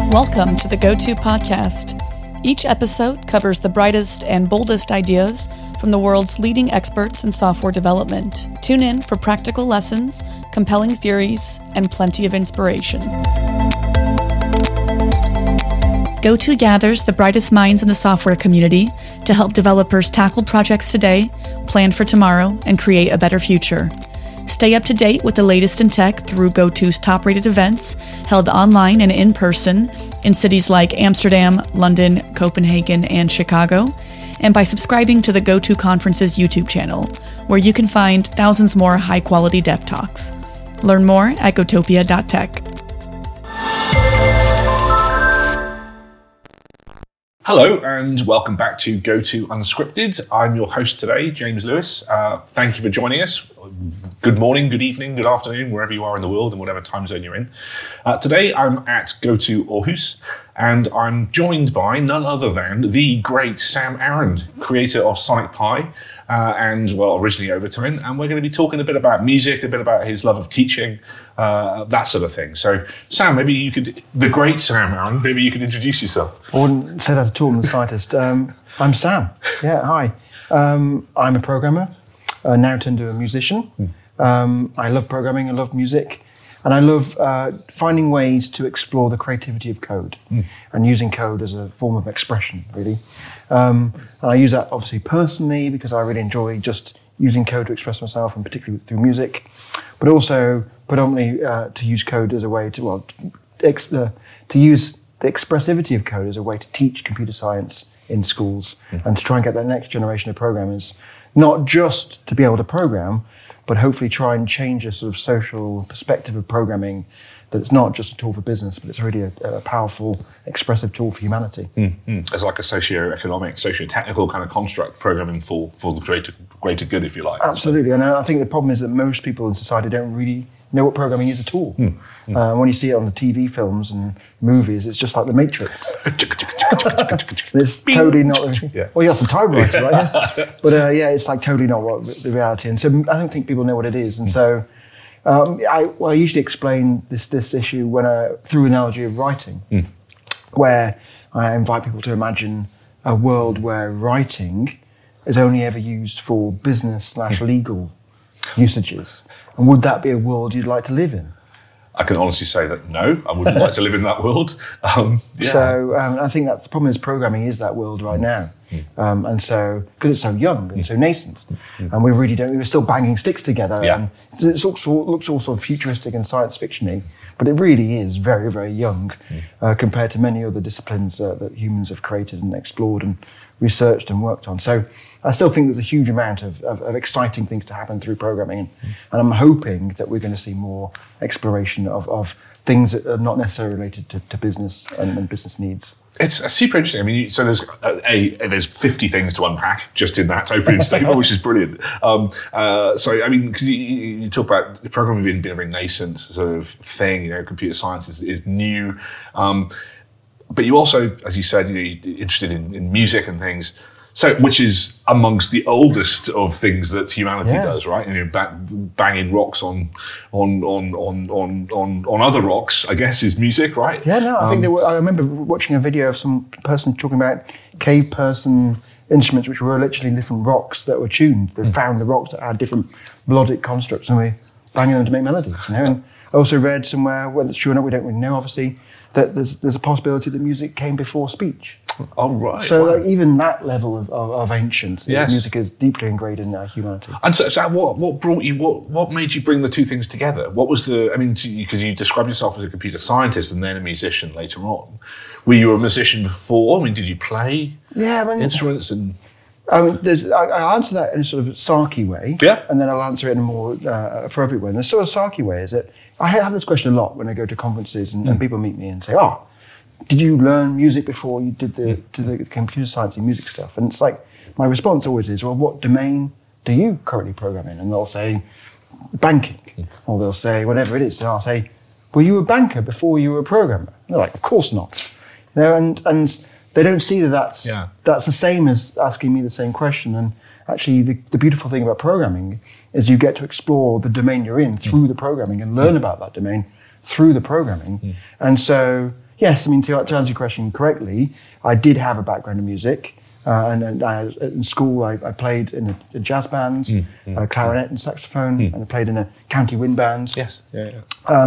Welcome to the Go-To Podcast. Each episode covers the brightest and boldest ideas from the world's leading experts in software development. Tune in for practical lessons, compelling theories, and plenty of inspiration. Go-To gathers the brightest minds in the software community to help developers tackle projects today, plan for tomorrow, and create a better future. Stay up to date with the latest in tech through Go-To's top-rated events held online and in person in cities like Amsterdam, London, Copenhagen, and Chicago, and by subscribing to the Go-To Conference's YouTube channel, where you can find thousands more high-quality dev talks. Learn more at gotopia.tech. Hello and welcome back to Go-To Unscripted. I'm your host today, James Lewis. Thank you for joining us. Good morning, good evening, good afternoon, wherever you are in the world and whatever time zone you're in. Today I'm at Go-To Aarhus and I'm joined by none other than the great Sam Aaron, creator of Sonic Pi and, well, originally Overtone. And we're going to be talking a bit about music, a bit about his love of teaching, that sort of thing. So, Sam, maybe you could, the great Sam Aaron, maybe you could introduce yourself. I wouldn't say that at all in the slightest. I'm Sam. Yeah, hi. I'm a programmer, now turned to a musician. I love programming, I love music, and I love finding ways to explore the creativity of code and using code as a form of expression, really. And I use that obviously personally because I really enjoy just using code to express myself, and particularly through music, but also predominantly to use code as a way to, to use the expressivity of code as a way to teach computer science in schools and to try and get that next generation of programmers, not just to be able to program, but hopefully try and change a sort of social perspective of programming, that it's not just a tool for business, but it's really a powerful, expressive tool for humanity. It's like a socio-economic, socio-technical kind of construct, programming for the greater good, if you like. Absolutely, and I think the problem is that most people in society don't really know what programming is at all. When you see it on the TV films and movies, it's just like The Matrix. It's totally not. Well, you got some typewriter, right? Yeah. But it's like totally not what the reality. And so I don't think people know what it is. And so I usually explain this issue through analogy of writing, where I invite people to imagine a world where writing is only ever used for business/legal usages. And would that be a world you'd like to live in? I can honestly say that no, I wouldn't like to live in that world. So I think that the problem is programming is that world right now. And so, because it's so young and so nascent, and we're still banging sticks together. And it looks all sort of futuristic and science fiction-y, but it really is very, very young compared to many other disciplines that humans have created and explored and researched and worked on. So I still think there's a huge amount of exciting things to happen through programming. And I'm hoping that we're going to see more exploration of things that are not necessarily related to business and business needs. It's super interesting. I mean, so there's 50 things to unpack just in that opening statement, which is brilliant. So, I mean, because you talk about the programming being a very nascent sort of thing, computer science is new. But you also, as you said, you're interested in music and things. So, which is amongst the oldest of things that humanity does, right? Banging rocks on other rocks, I guess, is music, right? Yeah, no, I think I remember watching a video of some person talking about cave person instruments, which were literally different rocks that were tuned. They found the rocks that had different melodic constructs, and we banging them to make melodies. And I also read somewhere, whether it's true or not, we don't really know, obviously, that there's a possibility that music came before speech. Oh, right. So like, even that level of ancients, music is deeply ingrained in humanity. And so what brought you, what made you bring the two things together? What was because you described yourself as a computer scientist and then a musician later on. Were you a musician before? I mean, did you play instruments? And I'll answer that in a sort of sarky way, and then I'll answer it in a more appropriate way. And the sort of sarky way is that I have this question a lot when I go to conferences and people meet me and say, did you learn music before you did the computer science and music stuff? And it's like, my response always is, well, what domain do you currently program in? And they'll say, banking. Or they'll say, whatever it is. And I'll say, were you a banker before you were a programmer? And they're like, of course not. And they don't see that's the same as asking me the same question. And actually, the beautiful thing about programming is you get to explore the domain you're in through the programming and learn about that domain through the programming. And so Yes, I mean, to answer your question correctly, I did have a background in music. And in school, I played in a jazz band, clarinet and saxophone, and I played in a county wind band. Yes. They're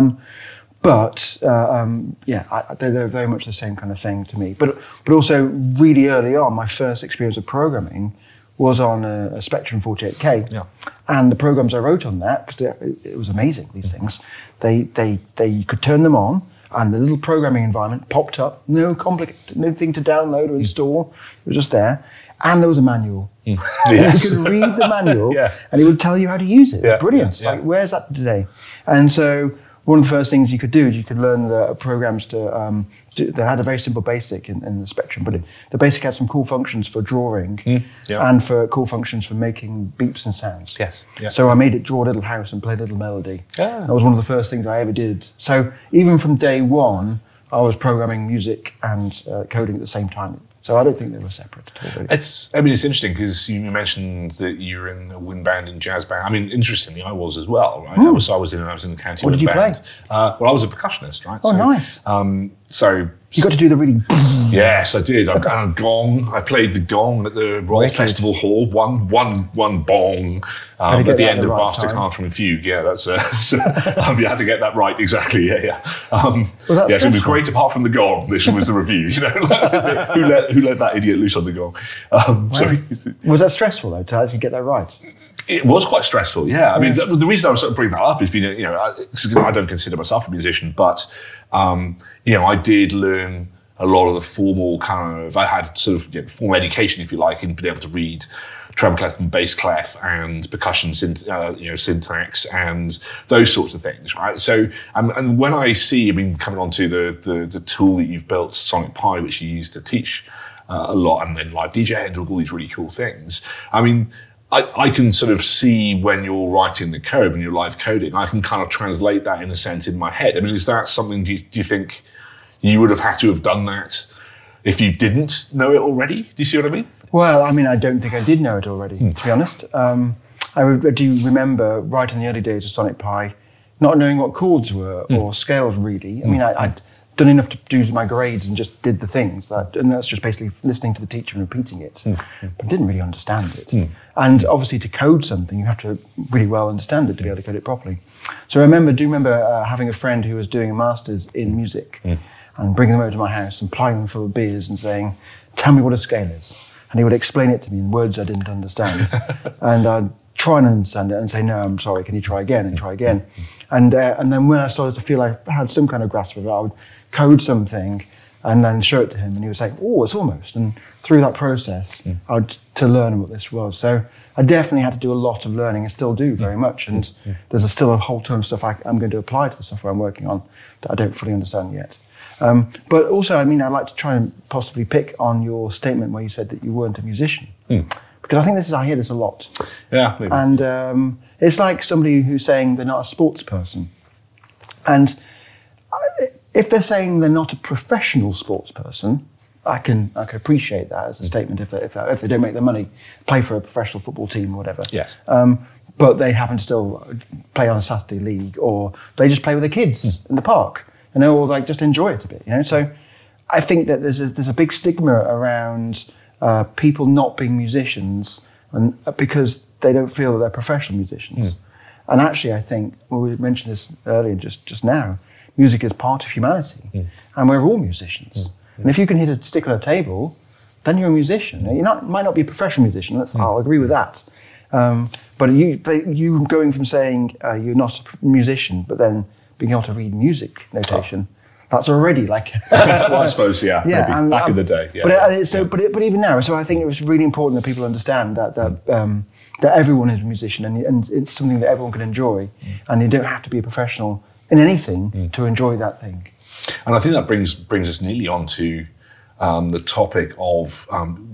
very much the same kind of thing to me. But also, really early on, my first experience of programming was on a Spectrum 48K. Yeah. And the programs I wrote on that, because it was amazing, these things, you could turn them on, and the little programming environment popped up, no thing to download or install, it was just there. And there was a manual. Yes. You could read the manual, and it would tell you how to use it. Yeah. Brilliant. Like, where's that today? And so one of the first things you could do is you could learn the programs they had a very simple basic in the Spectrum, but the basic had some cool functions for drawing and for cool functions for making beeps and sounds. Yes. Yeah. So I made it draw a little house and play a little melody. Yeah. That was one of the first things I ever did. So even from day one, I was programming music and coding at the same time. So I don't think they were separate at all. Really. It's interesting because you mentioned that you were in a wind band and jazz band. I mean, interestingly, I was as well, right? I was in the county wind band. What did you play? Well, I was a percussionist, right? Oh, so, nice. So you got to do the really. Yes, I did. I got a gong. I played the gong at the Royal Festival Hall. One bong at the end of Bastard Carter and Fugue. Yeah, that's. You had to get that right exactly. Yeah. So it was great. Apart from the gong, this was the review. You know, who let that idiot loose on the gong? Was that stressful though to actually get that right? It was quite stressful. Yeah. I mean, the reason I was sort of bringing that up is I don't consider myself a musician, but I did learn a lot of the formal I had sort of formal education, if you like, in being able to read treble clef and bass clef and percussion syntax and those sorts of things, right? So, and when I see, coming on to the tool that you've built, Sonic Pi, which you use to teach a lot, and then live DJ and all these really cool things. I can sort of see when you're writing the code, when you're live coding, I can kind of translate that in a sense in my head. Is that something, do you think you would have had to have done that if you didn't know it already? Do you see what I mean? Well, I don't think I did know it already, to be honest. I do remember right in the early days of Sonic Pi, not knowing what chords were or scales really. I'd done enough to do my grades and just did the things. And that's just basically listening to the teacher and repeating it. But didn't really understand it. And obviously to code something, you have to really well understand it to be able to code it properly. So I remember having a friend who was doing a master's in music and bringing them over to my house and plying them full of beers and saying, tell me what a scale is. And he would explain it to me in words I didn't understand. And I'd try and understand it and say, no, I'm sorry, can you try again and try again? And then when I started to feel I had some kind of grasp of it, I would code something and then show it to him and he would say, oh, it's almost. And through that process, I had to learn what this was. So I definitely had to do a lot of learning and still do very much. And there's still a whole ton of stuff I'm going to apply to the software I'm working on that I don't fully understand yet. But also, I'd like to try and possibly pick on your statement where you said that you weren't a musician. Because I think I hear this a lot. Yeah, maybe. And it's like somebody who's saying they're not a sports person. And if they're saying they're not a professional sports person, I can appreciate that as a statement if they don't make the money, play for a professional football team or whatever. Yes. But they happen to still play on a Saturday league, or they just play with their kids in the park, or just enjoy it a bit. So I think that there's a big stigma around people not being musicians, and because they don't feel that they're professional musicians. And actually, I think we mentioned this earlier, just now. Music is part of humanity, and we're all musicians. And if you can hit a stick on a table, then you're a musician. You might not be a professional musician. I'll agree with that. But you going from saying you're not a musician, but then being able to read music notation, that's already like. Well, I suppose, yeah. Maybe back in the day. Yeah. But even now, so I think it was really important that people understand that everyone is a musician, and it's something that everyone can enjoy, and you don't have to be a professional in anything to enjoy that thing. And I think that brings us neatly on to the topic of,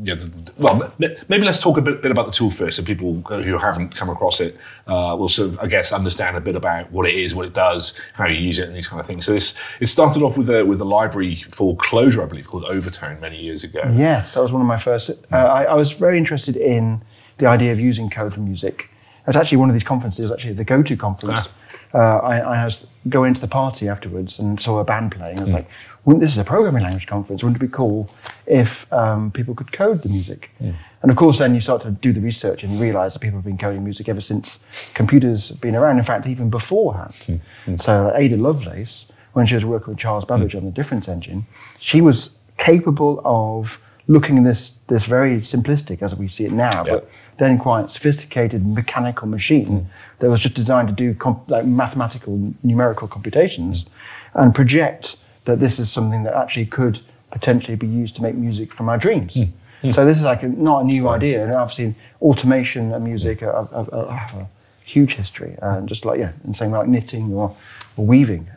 maybe let's talk a bit about the tool first, so people who haven't come across it will sort of, I guess, understand a bit about what it is, what it does, how you use it, and these kind of things. So it started off with a library for Clojure, I believe, called Overtone many years ago. Yes, that was one of my first. I was very interested in the idea of using code for music. It was actually one of these conferences, actually the Go-To conference. I was going to the party afterwards and saw a band playing. I was like, this is a programming language conference. Wouldn't it be cool if people could code the music? And of course, then you start to do the research and you realize that people have been coding music ever since computers have been around. In fact, even beforehand. So Ada Lovelace, when she was working with Charles Babbage on the Difference Engine, she was capable of looking at this very simplistic, as we see it now, but then quite sophisticated mechanical machine that was just designed to do mathematical, numerical computations and project that this is something that actually could potentially be used to make music from our dreams. So this is like not a new idea, and obviously automation and music have a huge history, just like in the same way like knitting or weaving.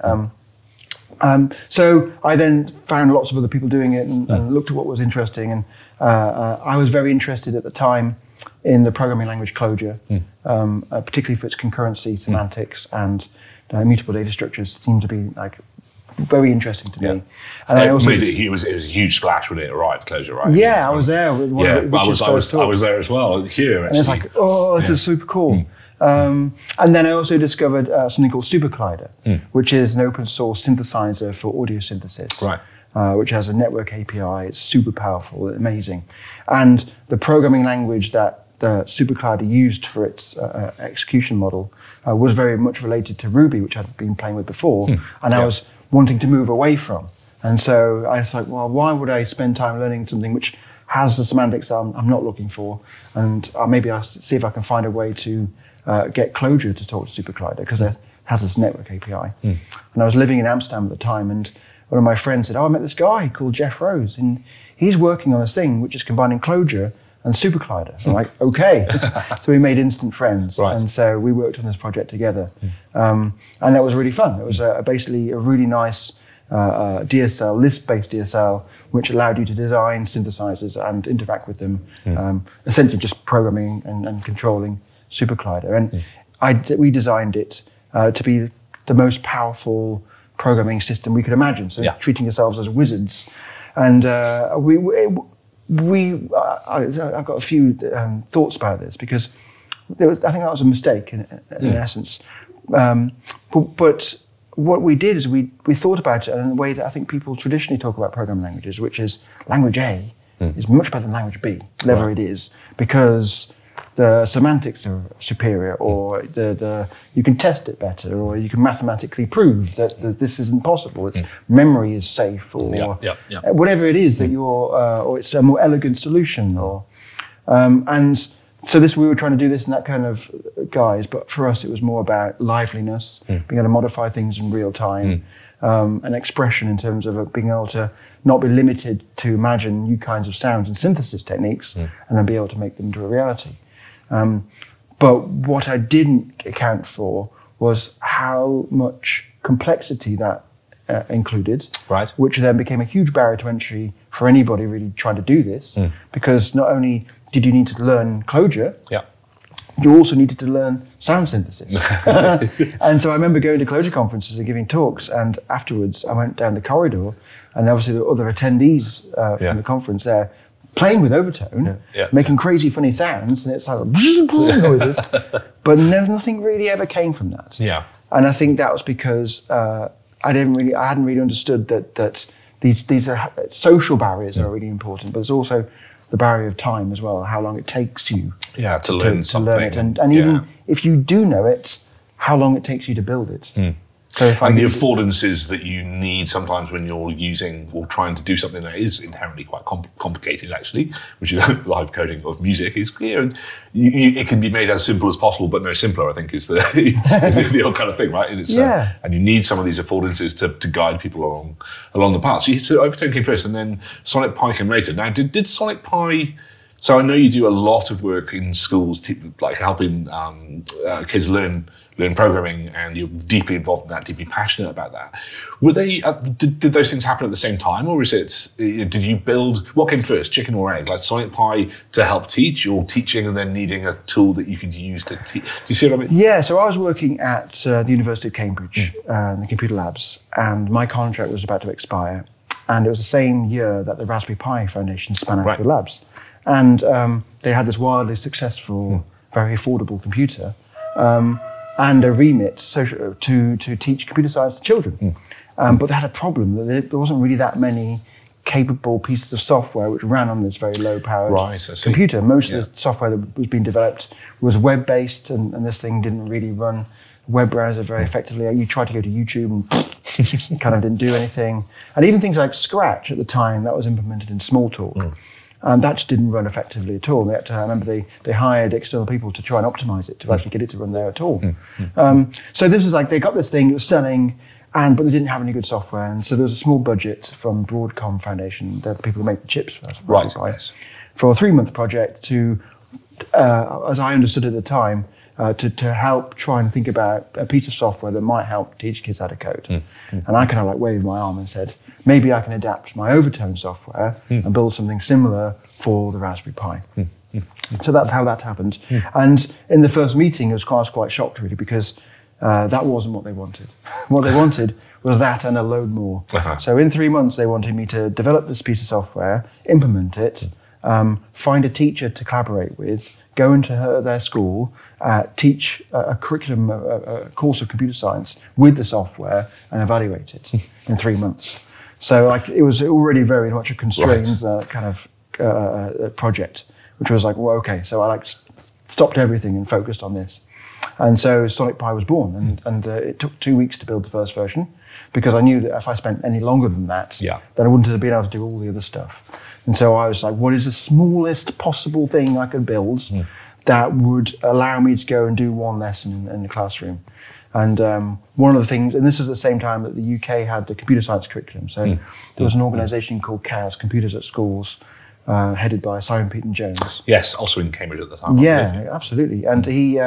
So I then found lots of other people doing it and looked at what was interesting, and I was very interested at the time in the programming language Clojure, particularly for its concurrency, semantics, and immutable data structures seemed to be like very interesting to me. And I also it was a huge splash when it arrived, Clojure, right? Yeah, I was there with one of Richard's first talks. I was there as well here. And it's like, this is super cool. And then I also discovered something called SuperCollider, which is an open source synthesizer for audio synthesis, which has a network API. It's super powerful, amazing. And the programming language that the SuperCollider used for its execution model was very much related to Ruby, which I'd been playing with before, and I was wanting to move away from. And so I was like, well, why would I spend time learning something which has the semantics that I'm not looking for? And maybe I'll see if I can find a way to get Clojure to talk to SuperCollider, because it has this network API. And I was living in Amsterdam at the time, and one of my friends said, I met this guy called Jeff Rose, and he's working on this thing which is combining Clojure and SuperCollider. I'm like, okay. So we made instant friends. And so we worked on this project together. And that was really fun. It was basically a really nice DSL, Lisp-based DSL, which allowed you to design synthesizers and interact with them, essentially just programming and controlling SuperCollider. And we designed it to be the most powerful programming system we could imagine. So treating ourselves as wizards. And I've got a few thoughts about this, because I think that was a mistake in essence. But what we did is we thought about it in the way that I think people traditionally talk about programming languages, which is language A is much better than language B, whatever it is, because the semantics are superior, or you can test it better, or you can mathematically prove that this isn't possible. Its memory is safe, or whatever it is that or it's a more elegant solution, and so we were trying to do this in that kind of guise. But for us, it was more about liveliness, being able to modify things in real time, and expression in terms of being able to not be limited to imagine new kinds of sounds and synthesis techniques, and then be able to make them into a reality. But what I didn't account for was how much complexity that included, which then became a huge barrier to entry for anybody really trying to do this, because not only did you need to learn Clojure, you also needed to learn sound synthesis. And so I remember going to Clojure conferences and giving talks, and afterwards I went down the corridor, and obviously there were other attendees from the conference there, playing with overtone, making crazy funny sounds, and it's like noises, but nothing really ever came from that. And I think that was because I hadn't really understood that these are social barriers are really important, but there's also the barrier of time as well, how long it takes you to learn something. It, and even if you do know it, how long it takes you to build it. So and the affordances that you need sometimes when you're using or trying to do something that is inherently quite complicated, actually, which is live coding of music, is clear. And it can be made as simple as possible, but no simpler, I think, is the old kind of thing, right? And, and you need some of these affordances to guide people along the path. So Overtone came first, and then Sonic Pi came later. Now, did Sonic Pi... So I know you do a lot of work in schools, like helping kids learn programming, and you're deeply involved in that, deeply passionate about that. Were they? Did those things happen at the same time, or is it? Did you build? What came first, chicken or egg? Like Sonic Pi to help teach, or teaching and then needing a tool that you could use to teach? Do you see what I mean? Yeah. So I was working at the University of Cambridge, in the computer labs, and my contract was about to expire, and it was the same year that the Raspberry Pi Foundation spun out of the labs. And they had this wildly successful, very affordable computer. And and a remit to teach computer science to children. But they had a problem that there wasn't really that many capable pieces of software which ran on this very low-powered computer. Most of the software that was being developed was web-based, and this thing didn't really run web browser very effectively. You tried to go to YouTube and kind of didn't do anything. And even things like Scratch at the time, that was implemented in Smalltalk. And that just didn't run effectively at all. I remember they hired external people to try and optimize it, to actually get it to run there at all. So this was like, they got this thing, it was selling, but they didn't have any good software. And so there was a small budget from Broadcom Foundation, the people who make the chips for for a 3-month project to, as I understood at the time, to help try and think about a piece of software that might help teach kids how to code. And I kind of like waved my arm and said, maybe I can adapt my Overtone software and build something similar for the Raspberry Pi. So that's how that happened. And in the first meeting, I was quite shocked really, because that wasn't what they wanted. What they wanted was that and a load more. So in 3 months, they wanted me to develop this piece of software, implement it, find a teacher to collaborate with, go into their school, teach a curriculum, a course of computer science with the software, and evaluate it in 3 months. So it was already very much a constrained kind of project, which was like, well, okay. So I stopped everything and focused on this. And so Sonic Pi was born, and it took 2 weeks to build the first version, because I knew that if I spent any longer than that, then I wouldn't have been able to do all the other stuff. And so I was like, what is the smallest possible thing I could build that would allow me to go and do one lesson in the classroom? And one of the things, and this is at the same time that the UK had the computer science curriculum. So there was an organisation called CAS, Computers at Schools, headed by Simon Peaton Jones. Yes, also in Cambridge at the time. Yeah, absolutely. And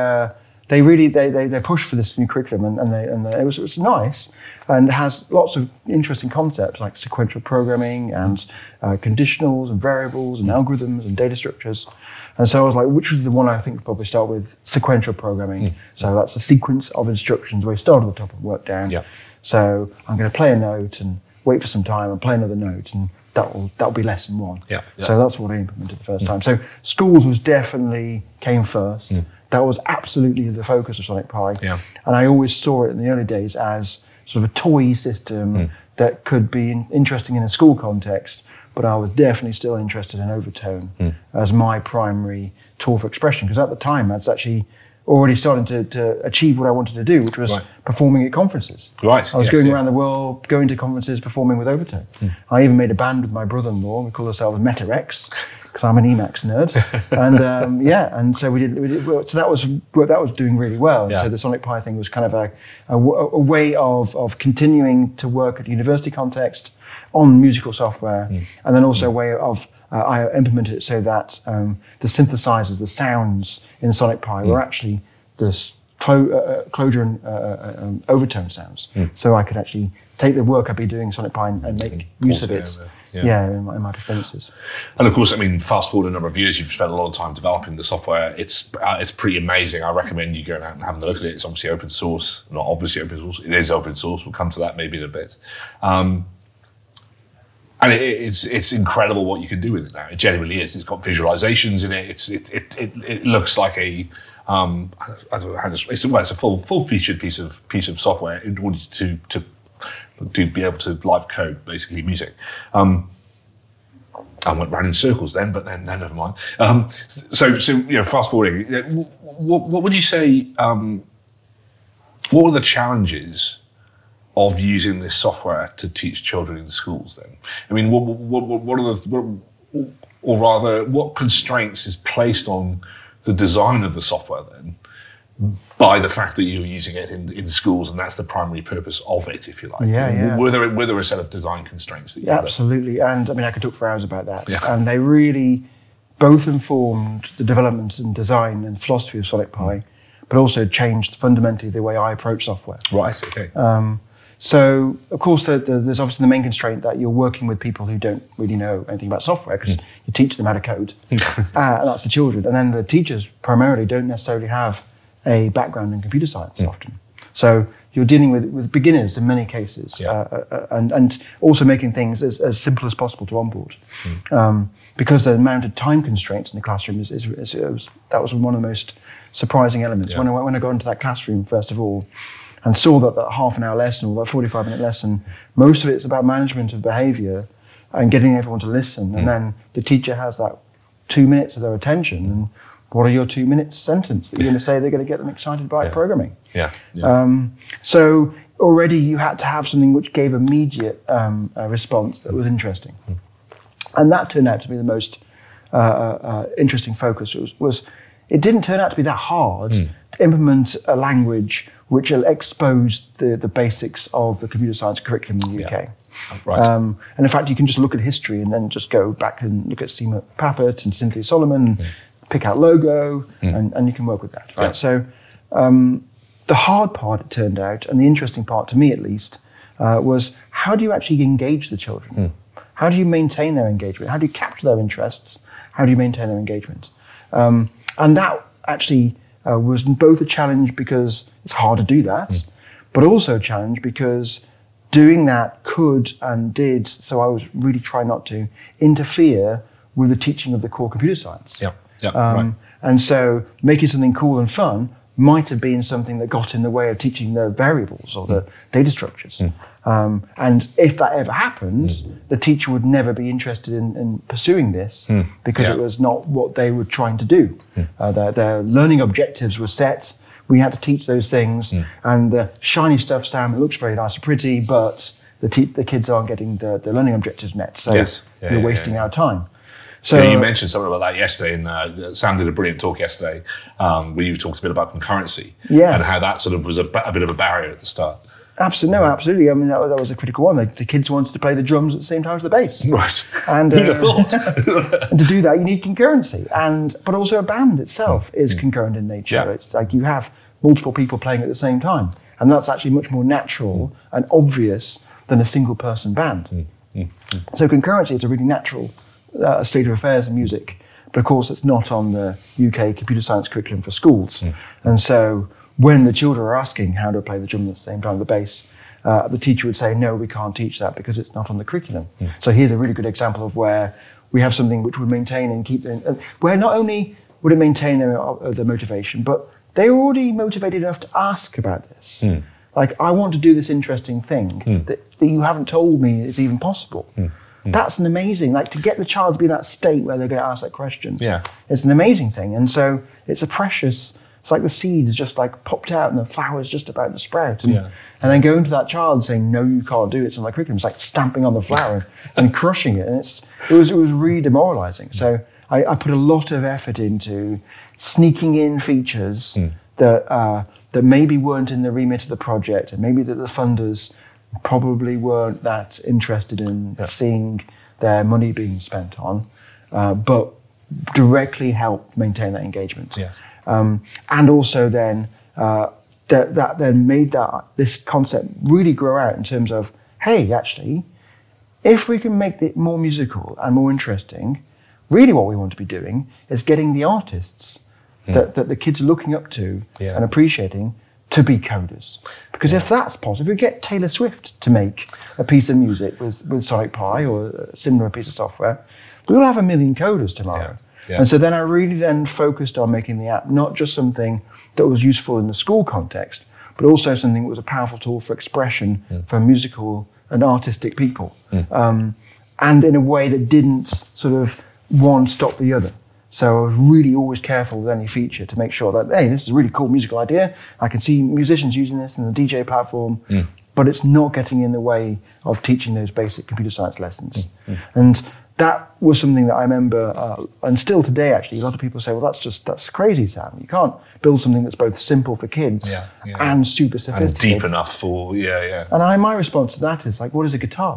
they pushed for this new curriculum, and it was nice, and it has lots of interesting concepts like sequential programming and conditionals and variables and algorithms and data structures. And so I was like, which was the one I think would probably start with? Sequential programming. So that's a sequence of instructions where you start at the top and work down. So I'm going to play a note and wait for some time and play another note, and that'll be lesson one. So that's what I implemented the first time. So schools came first. That was absolutely the focus of Sonic Pi. And I always saw it in the early days as sort of a toy system that could be interesting in a school context, but I was definitely still interested in Overtone as my primary tool for expression, because at the time I was actually already starting to achieve what I wanted to do, which was performing at conferences. I was going around the world, going to conferences, performing with Overtone. I even made a band with my brother-in-law. We called ourselves Meta-X, because I'm an Emacs nerd. And and so we did. So that was doing really well. And so the Sonic Pi thing was kind of a way of continuing to work at university context on musical software, and then also a way of I implemented it so that the synthesizers, the sounds in Sonic Pi were actually the closure and overtone sounds. So I could actually take the work I'd be doing in Sonic Pi and make use of it. In my performances. And of course, I mean, fast forward a number of years, you've spent a lot of time developing the software. It's pretty amazing. I recommend you going out and having a look at it. It's obviously open source, not obviously open source. It is open source. We'll come to that maybe in a bit. And it's incredible what you can do with it now. It genuinely is. It's got visualizations in it. It looks like a I don't know how to. It's a full featured piece of software in order to be able to live code basically music. I went round in circles then, but then never mind. So fast forwarding. What would you say? What were the challenges of using this software to teach children in schools? Then, I mean, what constraints is placed on the design of the software then by the fact that you're using it in schools, and that's the primary purpose of it, if you like? Were there a set of design constraints that you had? Absolutely, and I mean, I could talk for hours about that. And they really both informed the development and design and philosophy of Sonic Pi, but also changed fundamentally the way I approach software. Right. Okay. So, of course, there's obviously the main constraint that you're working with people who don't really know anything about software, because you teach them how to code, and that's the children. And then the teachers primarily don't necessarily have a background in computer science often. So you're dealing with beginners in many cases, and also making things as simple as possible to onboard. Because the amount of time constraints in the classroom that was one of the most surprising elements. When I got into that classroom, first of all, and saw that half an hour lesson or that 45-minute lesson, most of it's about management of behaviour and getting everyone to listen. And then the teacher has that 2 minutes of their attention. And what are your 2 minutes sentence that you're going to say they're going to get them excited by programming? So already you had to have something which gave immediate response that was interesting. And that turned out to be the most interesting focus. It didn't turn out to be that hard to implement a language which exposed the basics of the computer science curriculum in the UK. Right. And in fact, you can just look at history and then just go back and look at Seema Papert and Cynthia Solomon, pick out logo, and you can work with that. Right? So the hard part, it turned out, and the interesting part to me at least, was how do you actually engage the children? How do you maintain their engagement? How do you capture their interests? How do you maintain their engagement? And that actually was both a challenge because it's hard to do that, but also a challenge because doing that could and did, so I was really trying not to interfere with the teaching of the core computer science. Right. And so making something cool and fun might have been something that got in the way of teaching the variables or the data structures. And if that ever happened, the teacher would never be interested in pursuing this because it was not what they were trying to do. Their learning objectives were set. We had to teach those things, and the shiny stuff, Sam, it looks very nice and pretty, but the kids aren't getting the learning objectives met. So you're wasting our time. So you mentioned something about that yesterday, and Sam did a brilliant talk yesterday where you talked a bit about concurrency and how that sort of was a bit of a barrier at the start. Absolutely. I mean, that was a critical one. The kids wanted to play the drums at the same time as the bass. Right. And who'd have thought? And to do that, you need concurrency. But also a band itself is concurrent in nature. Yeah. It's like you have multiple people playing at the same time. And that's actually much more natural and obvious than a single person band. So concurrency is a really natural state of affairs in music. But of course, it's not on the UK computer science curriculum for schools. And so when the children are asking how to play the drum at the same time as the bass, the teacher would say, no, we can't teach that because it's not on the curriculum. So here's a really good example of where we have something which would maintain and keep them, where not only would it maintain their motivation, but they were already motivated enough to ask about this. Like, I want to do this interesting thing that you haven't told me is even possible. That's an amazing, like, to get the child to be in that state where they're going to ask that question. It's an amazing thing. And so it's it's like the seeds just like popped out and the flower's just about to sprout. And then going to that child saying, no, you can't do it, it's on my curriculum. It's like stamping on the flower and crushing it. And it was really demoralizing. So I put a lot of effort into sneaking in features that maybe weren't in the remit of the project, and maybe that the funders probably weren't that interested in seeing their money being spent on, but directly help maintain that engagement. And also then that then made this concept really grow out in terms of, hey, actually, if we can make it more musical and more interesting, really what we want to be doing is getting the artists that the kids are looking up to and appreciating to be coders. Because if that's possible, if we get Taylor Swift to make a piece of music with Sonic Pi or a similar piece of software, we'll have 1 million coders tomorrow. And so then I really then focused on making the app not just something that was useful in the school context, but also something that was a powerful tool for expression for musical and artistic people. And in a way that didn't sort of one stop the other. So I was really always careful with any feature to make sure that, hey, this is a really cool musical idea. I can see musicians using this in the DJ platform, but it's not getting in the way of teaching those basic computer science lessons. And that was something that I remember, and still today, actually, a lot of people say, well, that's crazy, Sam. You can't build something that's both simple for kids and super sophisticated. And deep enough for, And my response to that is like, what is a guitar?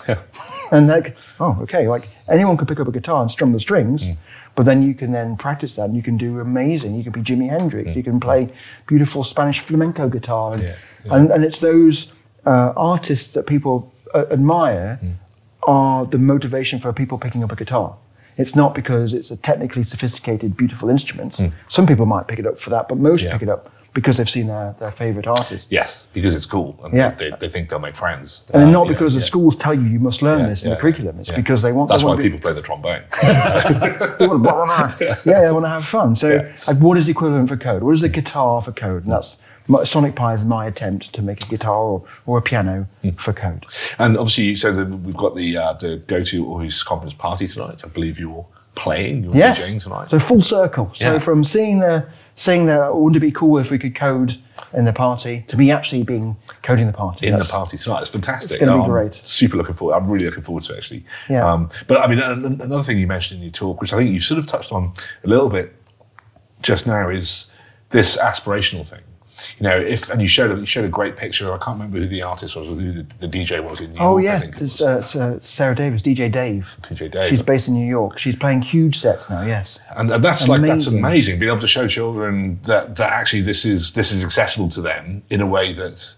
And like, oh, okay, like anyone could pick up a guitar and strum the strings, but then you can then practice that and you can do amazing. You can be Jimi Hendrix, you can play beautiful Spanish flamenco guitar. And it's those artists that people admire are the motivation for people picking up a guitar. it's not because it's a technically sophisticated, beautiful instrument. Some people might pick it up for that, but most pick it up because they've seen their favourite artists. Yes, because it's cool, and they think they'll make friends. And not because the schools tell you must learn this in the curriculum. It's because they want. That's why people play the trombone. They want to have fun. So, like, what is the equivalent for code? What is the guitar for code? And that's Sonic Pi is my attempt to make a guitar or a piano for code. And obviously, you said that we've got the Go-To Aarhus Conference party tonight. I believe you're playing, you're DJing tonight. So full circle. So from seeing that, wouldn't it be cool if we could code in the party, to me actually coding the party. In the party tonight. It's fantastic. It's going to be great. Super looking forward. I'm really looking forward to it, actually. Yeah. But I mean, another thing you mentioned in your talk, which I think you sort of touched on a little bit just now, is this aspirational thing. You know, and you showed a great picture. I can't remember who the artist was or who the DJ was in New York. Oh yes, it's Sarah Davis, DJ Dave. DJ Dave. She's based in New York. She's playing huge sets now. Yes, and that's amazing. Being able to show children that actually this is accessible to them in a way that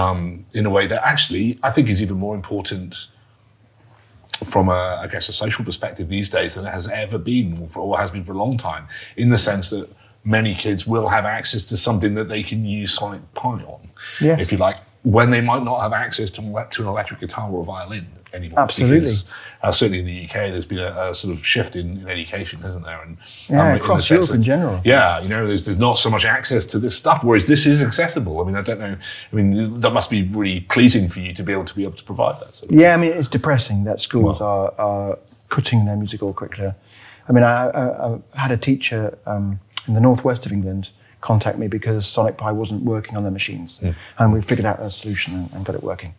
actually I think is even more important from a social perspective these days than it has ever been or has been for a long time. In the sense that many kids will have access to something that they can use Sonic Pi on, if you like, when they might not have access to an electric guitar or a violin anymore. Absolutely. Because, certainly in the UK, there's been a sort of shift in education, hasn't there? And across Europe in general. Yeah, you know, there's not so much access to this stuff, whereas this is accessible. I mean, I don't know. I mean, that must be really pleasing for you to be able to provide that. I mean, it's depressing that schools are cutting their musical curricula. I mean, I had a teacher in the northwest of England contact me because Sonic Pi wasn't working on their machines, and we figured out a solution and got it working.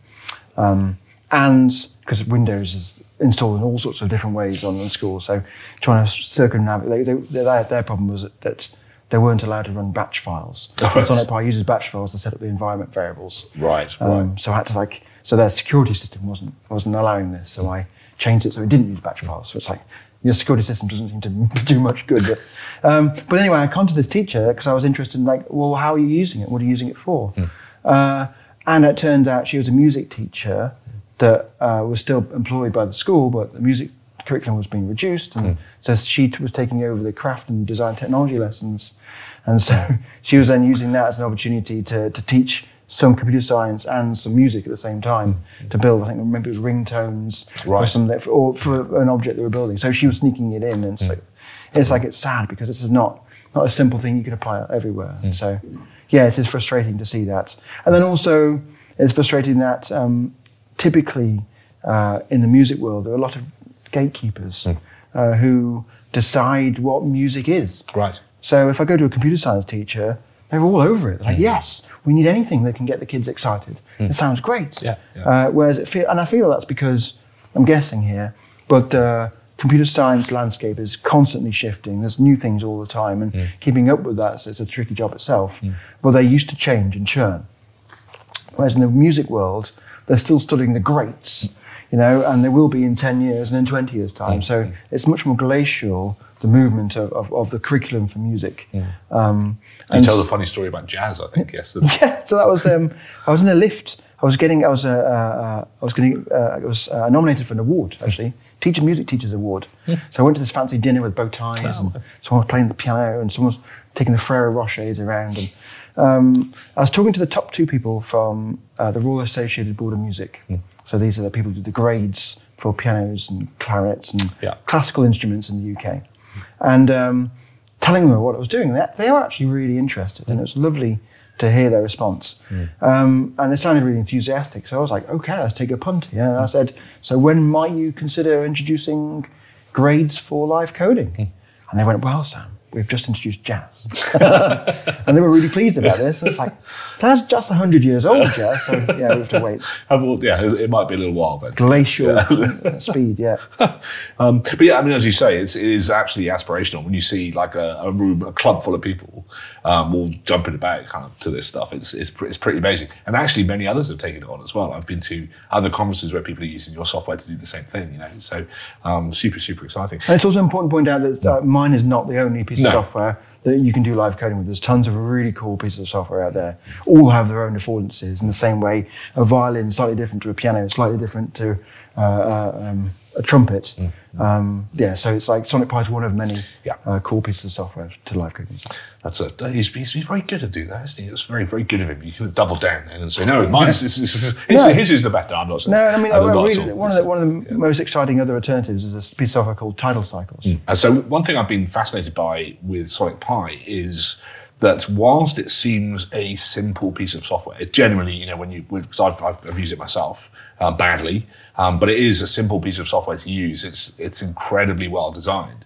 And because Windows is installed in all sorts of different ways on the school, so trying to circumnavigate, their problem was that they weren't allowed to run batch files. Sonic Pi uses batch files to set up the environment variables. Right. So I had to so their security system wasn't allowing this, so I changed it so it didn't use batch files. So it's like, your security system doesn't seem to do much good. But anyway, I contacted this teacher because I was interested in how are you using it? What are you using it for? And it turned out she was a music teacher that was still employed by the school, but the music curriculum was being reduced. And so she was taking over the craft and design technology lessons. And so she was then using that as an opportunity to teach some computer science and some music at the same time to build. I remember it was ringtones or for an object they were building. So she was sneaking it in, and so it's sad because this is not a simple thing you can apply everywhere. And so it is frustrating to see that. And then also it's frustrating that typically in the music world there are a lot of gatekeepers who decide what music is. Right. So if I go to a computer science teacher, they're all over it. They're like, yes, we need anything that can get the kids excited. It sounds great. Whereas I feel that's because, I'm guessing here, but the computer science landscape is constantly shifting. There's new things all the time, and keeping up with that is a tricky job itself. But they're used to change and churn. Whereas in the music world, they're still studying the greats, and they will be in 10 years and in 20 years' time. So it's much more glacial, the movement of the curriculum for music. You told a funny story about jazz, I think, yesterday. Yeah, so that was I was in a lift. I was nominated for an award, actually, Music Teachers Award. So I went to this fancy dinner with bow ties, and someone was playing the piano, and someone was taking the Frere Rochers around. And I was talking to the top two people from the Royal Associated Board of Music. So these are the people who do the grades for pianos and clarinets and classical instruments in the UK. And telling them what I was doing, they were actually really interested, and it was lovely to hear their response. And they sounded really enthusiastic, so I was like, okay, let's take a punt here. And I said, so when might you consider introducing grades for live coding? And they went, well, Sam, we've just introduced jazz. And they were really pleased about this. And it's like, that's just 100 years old, jazz, so we have to wait. It might be a little while then. Glacial speed, But I mean, as you say, it is absolutely aspirational when you see like a room, a club full of people all jumping about kind of to this stuff. It's pretty amazing. And actually many others have taken it on as well. I've been to other conferences where people are using your software to do the same thing, So super, super exciting. And it's also important to point out that mine is not the only piece of software that you can do live coding with. There's tons of really cool pieces of software out there. All have their own affordances in the same way a violin is slightly different to a piano, slightly different to a trumpet. So it's like Sonic Pi is one of many cool pieces of software to live code music. He's very good at doing that, isn't he? It's very, very good of him. You can double down then and say, no, his is the better. I'm not saying. No, I mean, one of the most exciting other alternatives is a piece of software called Tidal Cycles. And so one thing I've been fascinated by with Sonic Pi is that whilst it seems a simple piece of software, it generally, because I've used it myself badly, but it is a simple piece of software to use. It's incredibly well designed.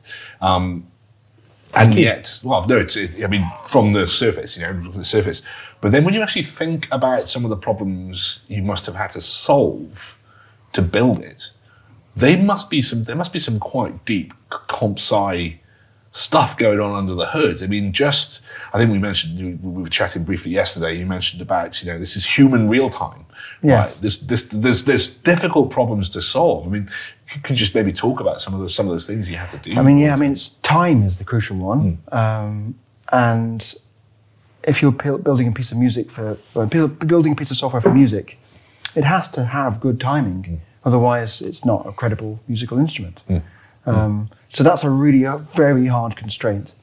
And yet, from the surface, but then when you actually think about some of the problems you must have had to solve to build it, there must be some quite deep comp sci stuff going on under the hood. I mean, I think we were chatting briefly yesterday. You mentioned about, this is human real time. Yes. Right? There's difficult problems to solve. I mean, you can just maybe talk about some of those things you had to do. Time is the crucial one. And if you're building a piece of building a piece of software for music, it has to have good timing. Otherwise, it's not a credible musical instrument. So that's a very hard constraint.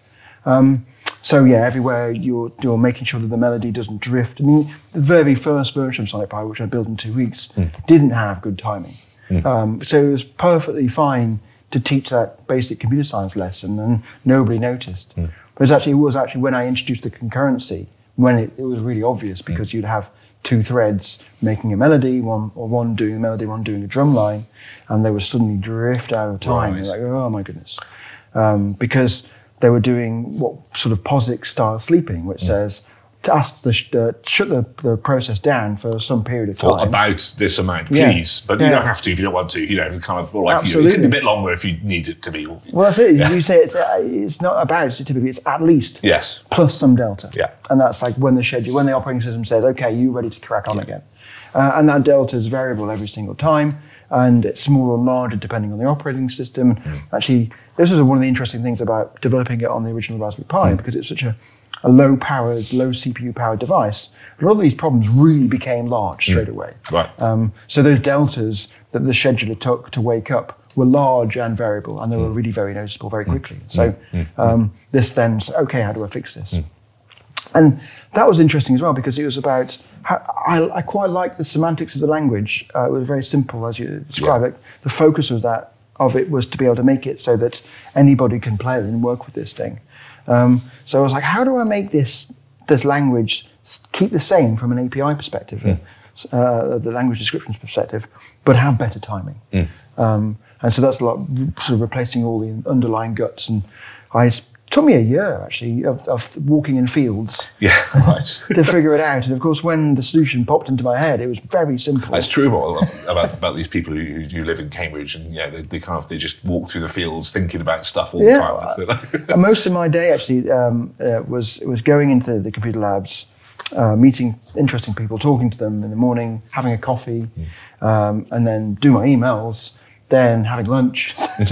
Everywhere you're making sure that the melody doesn't drift. I mean, the very first version of Sonic Pi, which I built in 2 weeks, didn't have good timing. So it was perfectly fine to teach that basic computer science lesson, and nobody noticed. But it was actually when I introduced the concurrency when it was really obvious, because you'd have 2 threads making a melody, one doing a melody, one doing a drum line, and they would suddenly drift out of time. Right. You're like, oh my goodness. Because they were doing what sort of POSIX style sleeping, which says to ask shut the process down for some period of time. For about this amount, please. But you don't have to if you don't want to. Kind of like it can be a bit longer if you need it to be. Well, that's it. You say it's not about it typically. It's at least plus some delta. Yeah. And that's like when the operating system says, okay, you're ready to crack on again. And that delta is variable every single time, and it's smaller or larger depending on the operating system. Actually, this is one of the interesting things about developing it on the original Raspberry Pi, because it's such a low-powered, low CPU-powered device. A lot of these problems really became large straight away. Right. So those deltas that the scheduler took to wake up were large and variable, and they were really very noticeable very quickly. So this then said, okay, how do I fix this? And that was interesting as well, because it was about I quite liked the semantics of the language. It was very simple, as you describe it. The focus of it was to be able to make it so that anybody can play and work with this thing. So I was like, how do I make this slanguage keep the same from an API perspective, the language descriptions perspective, but have better timing? And so that's a lot, sort of replacing all the underlying guts. And it took me a year, actually, of walking in fields to figure it out. And of course, when the solution popped into my head, it was very simple. It's true about these people who live in Cambridge, and they just walk through the fields thinking about stuff all the time. Most of my day actually was going into the computer labs, meeting interesting people, talking to them in the morning, having a coffee, and then do my emails. Then having lunch,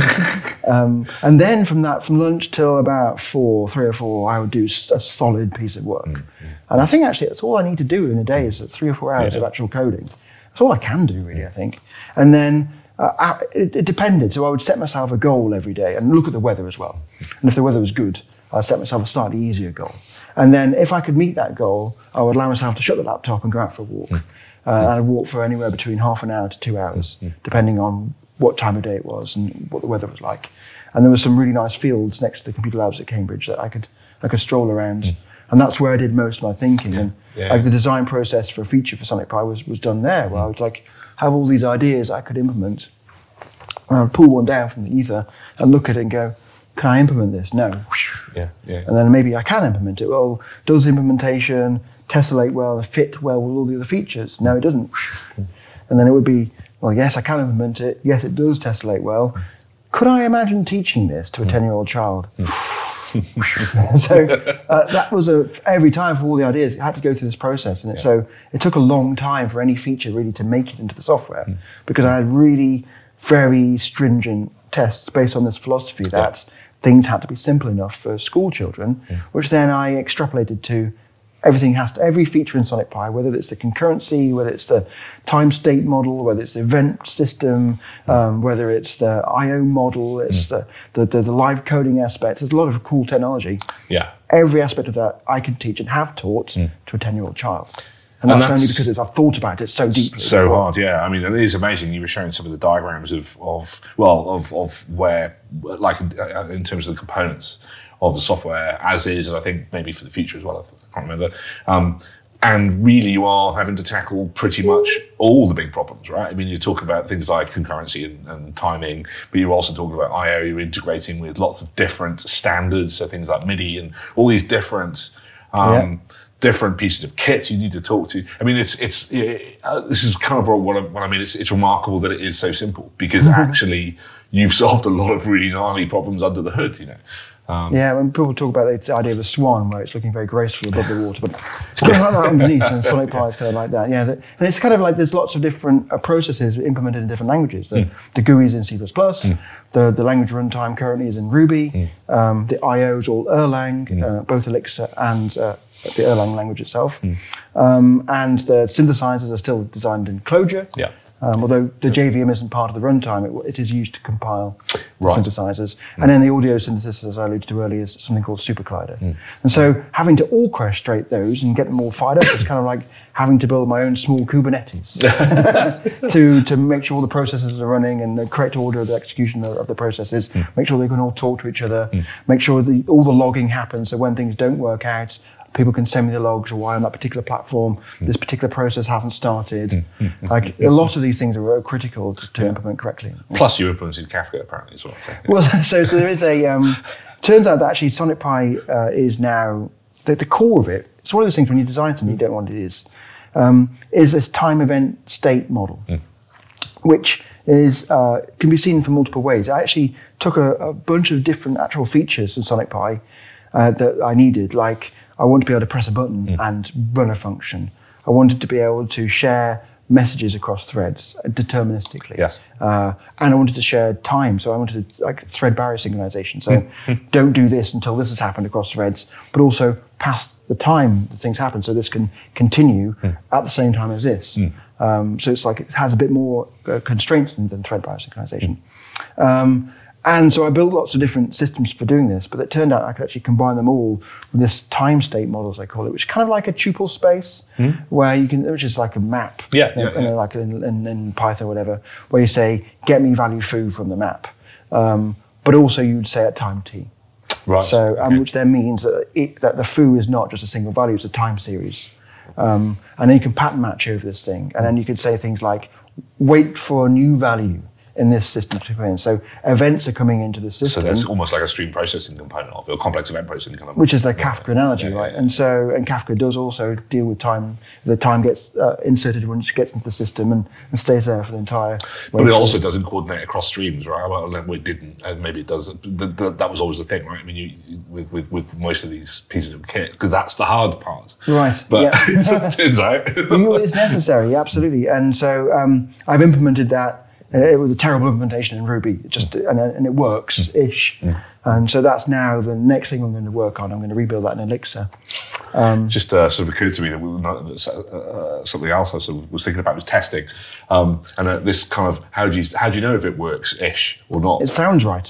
and then from lunch till about 3 or 4, I would do a solid piece of work. And I think actually that's all I need to do in a day is 3 or 4 hours of actual coding. That's all I can do, really, I think. And then it depended. So I would set myself a goal every day and look at the weather as well. And if the weather was good, I'd set myself a slightly easier goal. And then if I could meet that goal, I would allow myself to shut the laptop and go out for a walk. And I'd walk for anywhere between half an hour to 2 hours, depending on what time of day it was and what the weather was like. And there were some really nice fields next to the computer labs at Cambridge that I could stroll around. And that's where I did most of my thinking. And the design process for a feature for Sonic Pi was done there, where I would have all these ideas I could implement. And I would pull one down from the ether and look at it and go, can I implement this? No. And then maybe I can implement it. Well, does the implementation tessellate well, fit well with all the other features? No, it doesn't. And then it would be, well, yes, I can implement it. Yes, it does tessellate well. Could I imagine teaching this to a 10-year-old child? So that was every time for all the ideas, it had to go through this process. And so it took a long time for any feature really to make it into the software, because I had really very stringent tests based on this philosophy that things had to be simple enough for school children, which then I extrapolated to every feature in Sonic Pi, whether it's the concurrency, whether it's the time state model, whether it's the event system, whether it's the I/O model, it's the live coding aspect. There's a lot of cool technology. Yeah. Every aspect of that I can teach and have taught to a 10-year-old child. And that's only because I've thought about it so deeply. So hard, yeah. I mean, it is amazing. You were showing some of the diagrams of where, like, in terms of the components of the software as is, and I think maybe for the future as well. I can't remember. And really, you are having to tackle pretty much all the big problems, right? I mean, you talk about things like concurrency and timing, but you're also talking about I/O. You're integrating with lots of different standards, so things like MIDI and all these different different pieces of kit you need to talk to. I mean, this is kind of what I mean. It's remarkable that it is so simple, because actually you've solved a lot of really gnarly problems under the hood, you know. When people talk about the idea of a swan, where it's looking very graceful above the water, but it's kind of like that underneath, and Sonic Pi is kind of like that. Yeah, and it's kind of like there's lots of different processes implemented in different languages. The GUI is in C++, the language runtime currently is in Ruby, the I/O is all Erlang, both Elixir and the Erlang language itself, and the synthesizers are still designed in Clojure. Yeah. Although the JVM isn't part of the runtime, it is used to compile synthesizers. And then the audio synthesis, as I alluded to earlier, is something called SuperCollider. And so having to orchestrate those and get them all fired up is kind of like having to build my own small Kubernetes to make sure all the processes are running and the correct order of the execution of the processes, make sure they can all talk to each other, make sure all the logging happens, so when things don't work out, people can send me the logs or why on that particular platform this particular process hasn't started. Like a lot of these things are critical to implement correctly. Plus, you implemented Kafka apparently as well. Well, so there is a. Turns out that actually Sonic Pi is now the core of it. It's one of those things when you design something you don't want it is this time event state model, which is can be seen from multiple ways. I actually took a bunch of different actual features in Sonic Pi that I needed, like. I wanted to be able to press a button and run a function. I wanted to be able to share messages across threads deterministically. Yes. And I wanted to share time, so I wanted like thread barrier synchronization. So don't do this until this has happened across threads, but also pass the time that things happen, so this can continue at the same time as this. So it's like it has a bit more constraints than thread barrier synchronization. And so I built lots of different systems for doing this, but it turned out I could actually combine them all with this time state model, as I call it, which is kind of like a tuple space, where you can, which is like a map, like in Python or whatever, where you say, get me value foo from the map. But also you'd say at time t. Right. So, which then means that the foo is not just a single value, it's a time series. And then you can pattern match over this thing. And then you could say things like, wait for a new value in this system. So events are coming into the system. So that's almost like a stream processing component of it, or complex event processing kind of. Which is the Kafka analogy, right? And Kafka does also deal with time. The time gets inserted when it gets into the system and stays there for the entire. But it also doesn't coordinate across streams, right? Well, it didn't, and maybe it does. That was always the thing, right? I mean, with most of these pieces of kit, because that's the hard part, right? But it turns out it's necessary, absolutely. And so I've implemented that. It was a terrible implementation in Ruby, and it works-ish. And so that's now the next thing I'm going to work on. I'm going to rebuild that in Elixir. Just sort of occurred to me that something else I sort of was thinking about was testing. And this kind of, how do you know if it works-ish or not? It sounds right.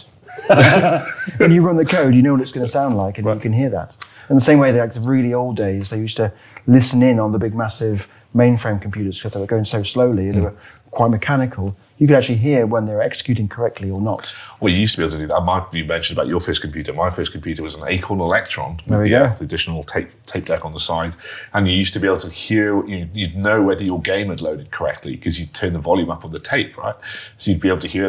When you run the code, you know what it's going to sound like, and you can hear that. In the same way that like the really old days, they used to listen in on the big, massive mainframe computers because they were going so slowly, they were quite mechanical. You could actually hear when they were executing correctly or not. Well, you used to be able to do that. You mentioned about your first computer. My first computer was an Acorn Electron with the additional tape deck on the side. And you used to be able to hear, you'd know whether your game had loaded correctly because you'd turn the volume up of the tape, right? So you'd be able to hear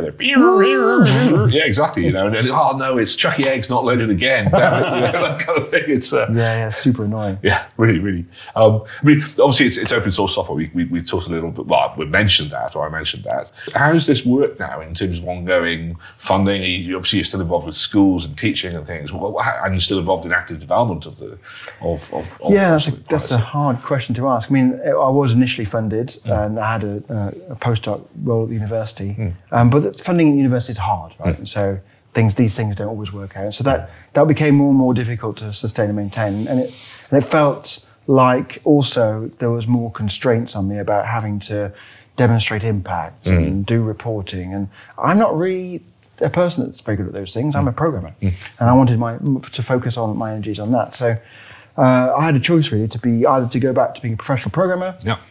the yeah, exactly. And oh no, it's Chucky Eggs not loaded again. Damn it, that kind of thing. It's super annoying. Yeah, really, really. I mean, obviously it's open source software. We talked a little bit. Well, I mentioned that. How does this work now in terms of ongoing funding? Obviously, you're still involved with schools and teaching and things, and you're still involved in active development of the. That's a hard question to ask. I mean, I was initially funded, and I had a postdoc role at the university, but funding at university is hard, right? And so these things don't always work out. So that became more and more difficult to sustain and maintain, and it felt like also there was more constraints on me about having to demonstrate impact and do reporting. And I'm not really a person that's very good at those things. I'm a programmer, and I wanted to focus on my energies on that. So I had a choice really to be either to go back to being a professional programmer,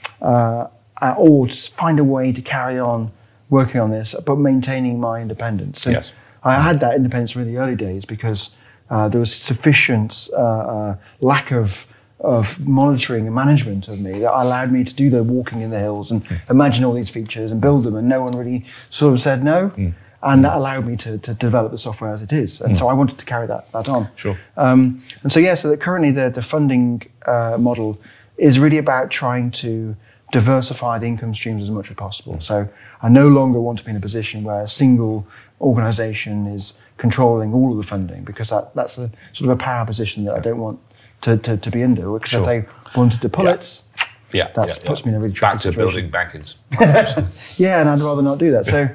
or to find a way to carry on working on this, but maintaining my independence. And I had that independence in the early days because there was sufficient lack of monitoring and management of me that allowed me to do the walking in the hills and imagine all these features and build them, and no one really sort of said no. And that allowed me to develop the software as it is. And so I wanted to carry that on. Sure. And so that currently the funding model is really about trying to diversify the income streams as much as possible. So I no longer want to be in a position where a single organization is controlling all of the funding, because that's a sort of a power position that I don't want to be into. Because if they wanted to pull it, that puts me in a really tricky situation. Building bankings. And I'd rather not do that. So,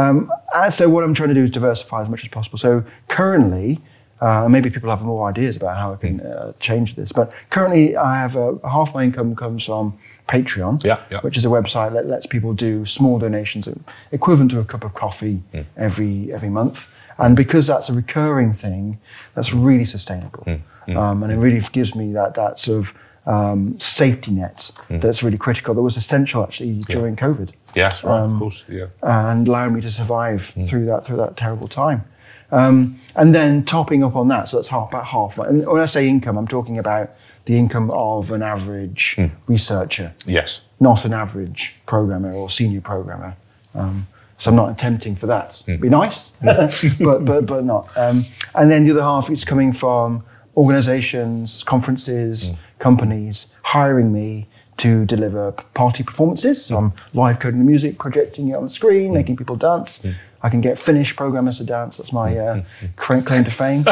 so what I'm trying to do is diversify as much as possible. So currently, maybe people have more ideas about how I can change this, but currently I have half my income comes from Patreon, which is a website that lets people do small donations equivalent to a cup of coffee every month. And because that's a recurring thing, that's really sustainable. And it really gives me that sort of safety net that's really critical, that was essential actually during COVID. Yes, right, of course. And allowed me to survive through that terrible time. And then topping up on that, so that's about half. And when I say income, I'm talking about the income of an average researcher. Yes. Not an average programmer or senior programmer. So I'm not attempting for that. It'd be nice, but not. And then the other half is coming from organizations, conferences, companies hiring me to deliver party performances. So I'm live coding the music, projecting it on the screen, making people dance. I can get Finnish programmers to dance. That's my claim to fame.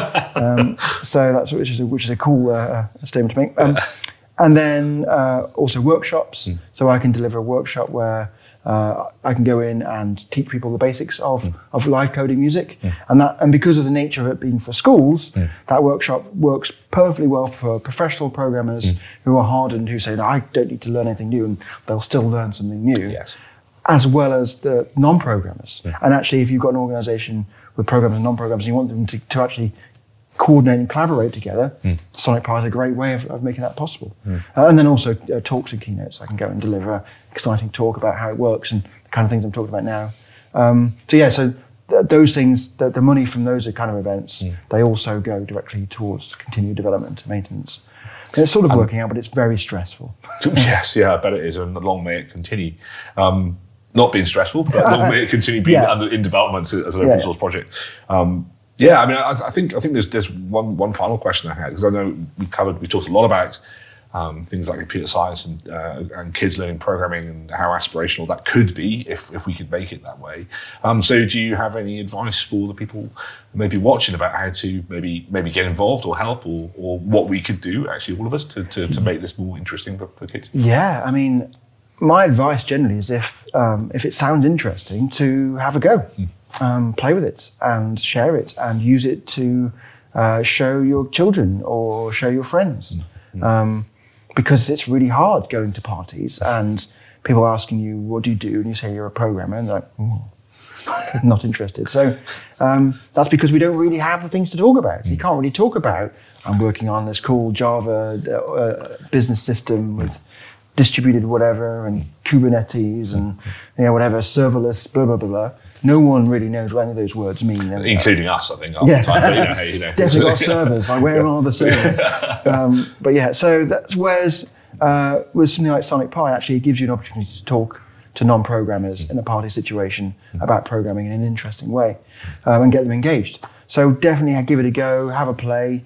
So that's which is a cool statement to make. And then also workshops. So I can deliver a workshop where I can go in and teach people the basics of live coding music, and because of the nature of it being for schools, that workshop works perfectly well for professional programmers who are hardened, who say, no, I don't need to learn anything new, and they'll still learn something new. Yes. As well as the non-programmers. And actually, if you've got an organization with programmers and non-programmers, and you want them to actually coordinate and collaborate together, Sonic Pi is a great way of making that possible. And then also talks and keynotes. I can go and deliver an exciting talk about how it works and the kind of things I'm talking about now. So those things, the money from those kind of events, they also go directly towards continued development and maintenance. And it's sort of working out, but it's very stressful. Yes, I bet it is, and long may it continue. Not being stressful, but long may it continue being in development as an open source project. I think there's one final question I had, because I know we talked a lot about things like computer science and kids learning programming and how aspirational that could be if we could make it that way. So do you have any advice for the people maybe watching about how to maybe get involved or help, or what we could do, actually all of us, to make this more interesting for kids? Yeah, I mean, my advice generally is if it sounds interesting, to have a go. Play with it and share it and use it to show your children or show your friends. Because it's really hard going to parties and people asking you, what do you do? And you say you're a programmer, and they're like, not interested. So that's because we don't really have the things to talk about. You can't really talk about, I'm working on this cool Java business system with distributed whatever and Kubernetes and whatever, serverless, blah, blah, blah, blah. No one really knows what any of those words mean. Including us, I think, half the time. But, Definitely got servers. Like, where are the servers? So that's whereas with something like Sonic Pi, actually, it gives you an opportunity to talk to non-programmers in a party situation about programming in an interesting way and get them engaged. So definitely give it a go, have a play.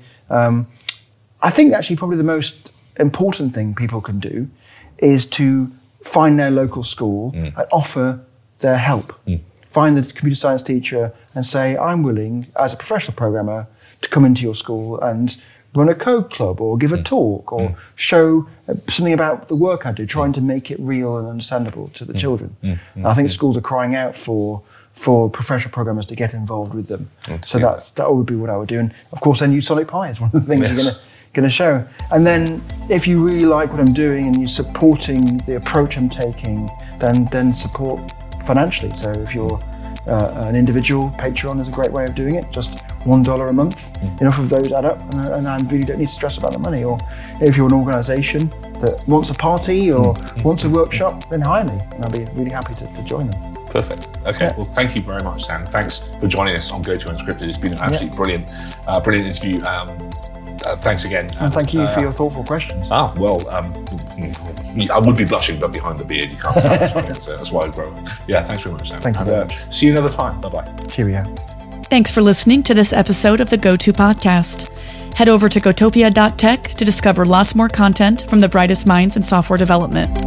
I think actually probably the most important thing people can do is to find their local school and offer their help. Find the computer science teacher and say, I'm willing, as a professional programmer, to come into your school and run a code club or give a talk or show something about the work I do, trying to make it real and understandable to the children. I think schools are crying out for professional programmers to get involved with them. So that would be what I would do. And of course, then use Sonic Pi is one of the things going to show. And then if you really like what I'm doing and you're supporting the approach I'm taking, then support financially. So if you're an individual, Patreon is a great way of doing it. Just $1 a month. Enough of those add up, and I really don't need to stress about the money. Or if you're an organisation that wants a party or wants a workshop, then hire me, and I'll be really happy to join them. Perfect. Okay. Yeah. Well, thank you very much, Sam. Thanks for joining us on Go To Unscripted. It's been an absolutely brilliant interview. Thanks again. And thank you for your thoughtful questions. I would be blushing, but behind the beard, you can't tell. That's why I grow up. Yeah, thanks very much, Sam. Thank you very much. See you another time. Bye-bye. Cheerio. Thanks for listening to this episode of the GoTo Podcast. Head over to gotopia.tech to discover lots more content from the brightest minds in software development.